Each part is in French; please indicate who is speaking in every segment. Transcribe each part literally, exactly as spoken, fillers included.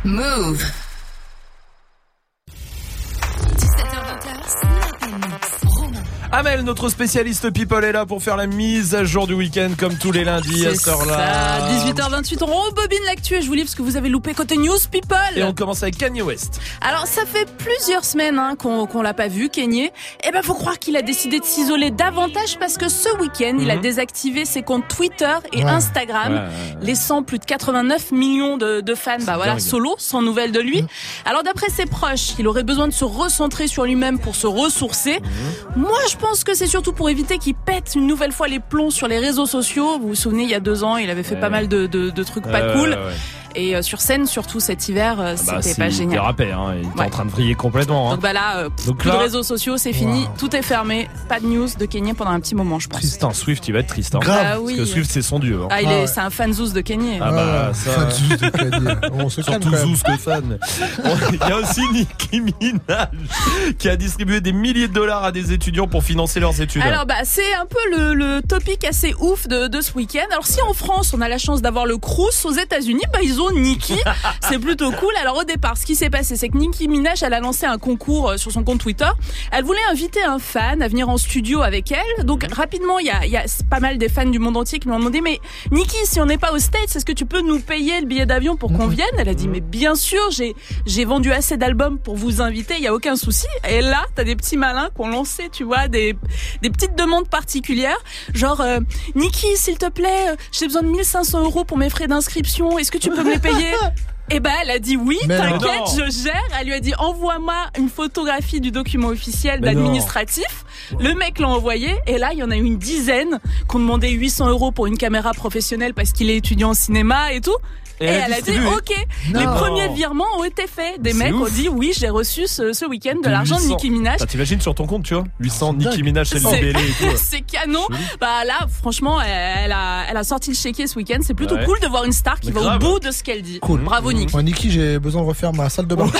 Speaker 1: Move.
Speaker 2: Amel, notre spécialiste people, est là pour faire la mise à jour du week-end comme tous les lundis à cette heure-là.
Speaker 3: dix-huit heures vingt-huit, on rebobine l'actu et je vous livre ce que vous avez loupé côté news people.
Speaker 2: Et on commence avec Kanye West.
Speaker 3: Alors ça fait plusieurs semaines hein, qu'on, qu'on l'a pas vu, Kanye. Et ben faut croire qu'il a décidé de s'isoler davantage parce que ce week-end, mm-hmm. il a désactivé ses comptes Twitter et ouais. Instagram, ouais, ouais, ouais. laissant plus de quatre-vingt-neuf millions de, de fans, bah voilà, solo, sans nouvelles de lui. Mm-hmm. Alors d'après ses proches, il aurait besoin de se recentrer sur lui-même pour se ressourcer. Mm-hmm. Moi, je Je pense que c'est surtout pour éviter qu'il pète une nouvelle fois les plombs sur les réseaux sociaux. Vous vous souvenez, il y a deux ans, il avait fait ouais. pas mal de, de, de trucs pas euh, cool. Ouais, ouais. Et euh, sur scène, surtout cet hiver, euh,
Speaker 2: bah,
Speaker 3: c'était pas génial.
Speaker 2: Il dérapait, hein, il était ouais. en train de vriller complètement. Hein.
Speaker 3: Donc bah là, euh, Donc plus là... de réseaux sociaux, c'est fini, wow. tout est fermé, pas de news de Kanye pendant un petit moment, je pense.
Speaker 2: Tristan, Swift, il va être Tristan.
Speaker 3: Grave. Ah, oui.
Speaker 2: Parce que Swift, c'est son dieu. Hein.
Speaker 3: Ah, il est, ah, ouais. c'est un fan Zeus de Kanye.
Speaker 2: Ah bah ça.
Speaker 4: Fan Zeus de Kanye. On se calme.
Speaker 2: Surtout Zeus que fan. Il y a aussi Nicki Minaj qui a distribué des milliers de dollars à des étudiants pour financer leurs études.
Speaker 3: Alors bah c'est un peu le, le topic assez ouf de, de ce week-end. Alors si en France on a la chance d'avoir le Crous, aux États-Unis, bah ils ont Nicki. C'est plutôt cool. Alors au départ, ce qui s'est passé, c'est que Nicki Minaj, elle a lancé un concours sur son compte Twitter. Elle voulait inviter un fan à venir en studio avec elle. Donc rapidement, il y a, il y a pas mal des fans du monde entier qui lui ont demandé, mais Nicki, si on n'est pas aux States, est-ce que tu peux nous payer le billet d'avion pour qu'on vienne? Elle a dit, mais bien sûr, j'ai j'ai vendu assez d'albums pour vous inviter, il y a aucun souci. Et là, t'as des petits malins qui ont lancé, tu vois, des des petites demandes particulières, genre euh, Nicki, s'il te plaît, euh, j'ai besoin de mille cinq cents euros pour mes frais d'inscription. Est-ce que tu peux me les payer? Eh ben, elle a dit oui, mais t'inquiète, non. je gère. Elle lui a dit, envoie-moi une photographie du document officiel mais d'administratif. Non. Le mec l'a envoyé, et là, il y en a eu une dizaine qui ont demandé huit cents euros pour une caméra professionnelle parce qu'il est étudiant en cinéma et tout. Et, et elle, elle a dit, ok, non. les premiers virements ont été faits. Des c'est mecs ouf. ont dit, oui, j'ai reçu ce, ce week-end de l'argent de Nicki Minaj.
Speaker 2: Bah, t'imagines sur ton compte, tu vois, huit cents Nicki Minaj, c'est libellé et tout.
Speaker 3: C'est canon. Bah là, franchement, elle a, elle a sorti le chéquier ce week-end. C'est plutôt ouais. cool de voir une star qui mais va grave. au bout de ce qu'elle dit.
Speaker 4: Cool.
Speaker 3: Bravo, mmh. Nicki.
Speaker 4: Moi, Nicki, j'ai besoin de refaire ma salle de bain.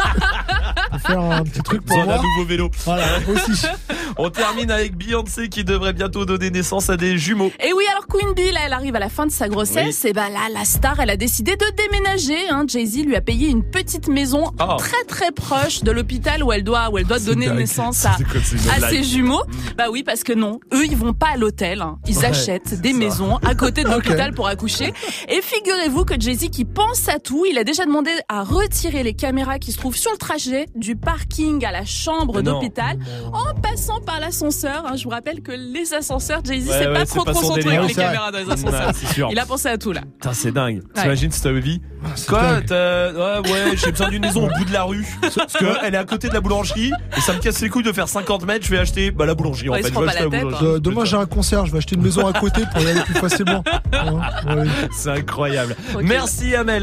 Speaker 4: Pour faire un petit truc pour moi.
Speaker 2: Un nouveau vélo.
Speaker 4: Voilà, aussi.
Speaker 2: On termine avec Beyoncé qui devrait bientôt donner naissance à des jumeaux.
Speaker 3: Et oui, alors Queen Bee, là, elle arrive à la fin de sa grossesse. Oui. Et bah là, la star, elle a décidé de déménager. Hein. Jay-Z lui a payé une petite maison oh. très très proche de l'hôpital où elle doit où elle doit donner dingue. naissance à, à ses jumeaux. Mmh. Bah oui, parce que non, eux ils vont pas à l'hôtel. Hein. Ils ouais, achètent des ça. maisons à côté de l'hôpital okay. pour accoucher. Et figurez-vous que Jay-Z, qui pense à tout, il a déjà demandé à retirer les caméras qui se trouvent sur le trajet du parking à la chambre Mais d'hôpital non. en passant par l'ascenseur. Hein. Je vous rappelle que les ascenseurs, Jay-Z ouais, c'est ouais, pas c'est trop pas trop son truc avec les caméras dans les ascenseurs. Ouais, il a pensé à tout là.
Speaker 2: Putain, c'est dingue. Ouais. T'imagines cette vie? Ah, Quoi t'as... Ouais, ouais, j'ai besoin d'une maison au bout de la rue. Parce qu'elle est à côté de la boulangerie. Et ça me casse les couilles de faire cinquante mètres. Je vais acheter bah, la boulangerie en
Speaker 3: ouais,
Speaker 2: fait.
Speaker 3: Je vais acheter la
Speaker 2: tête,
Speaker 3: boulangerie.
Speaker 4: Hein. Demain j'ai un concert. Je vais acheter une maison à côté pour y aller plus facilement. Ouais, ouais.
Speaker 2: C'est incroyable. Okay. Merci Amel.